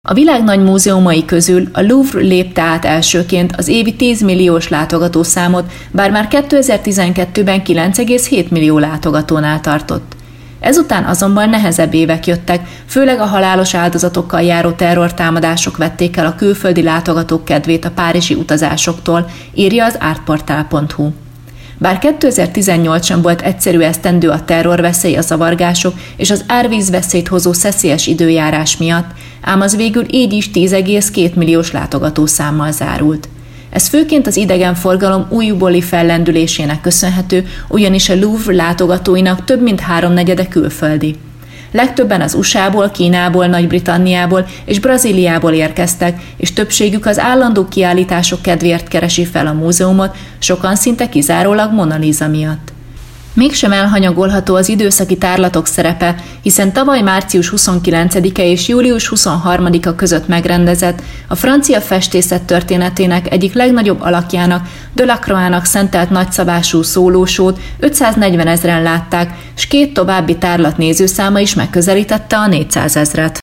A világ nagy múzeumai közül a Louvre lépte át elsőként az évi 10 milliós látogatószámot, bár már 2012-ben 9,7 millió látogatónál tartott. Ezután azonban nehezebb évek jöttek, főleg a halálos áldozatokkal járó terrortámadások vették el a külföldi látogatók kedvét a párizsi utazásoktól, írja az artportal.hu. Bár 2018 sem volt egyszerű esztendő a terrorveszély, a zavargások és az árvízveszélyt hozó szeszélyes időjárás miatt, ám az végül így is 10,2 milliós látogatószámmal zárult. Ez főként az idegenforgalom újbóli fellendülésének köszönhető, ugyanis a Louvre látogatóinak több mint 3/4 külföldi. Legtöbben az USA-ból, Kínából, Nagy-Britanniából és Brazíliából érkeztek, és többségük az állandó kiállítások kedvéért keresi fel a múzeumot, sokan szinte kizárólag Mona Lisa miatt. Mégsem elhanyagolható az időszaki tárlatok szerepe, hiszen tavaly március 29-e és július 23-a között megrendezett, a francia festészet történetének egyik legnagyobb alakjának, Delacroix-nak szentelt nagyszabású szólósót 540 000-en látták, s 2 további tárlat nézőszáma is megközelítette a 400 000-et.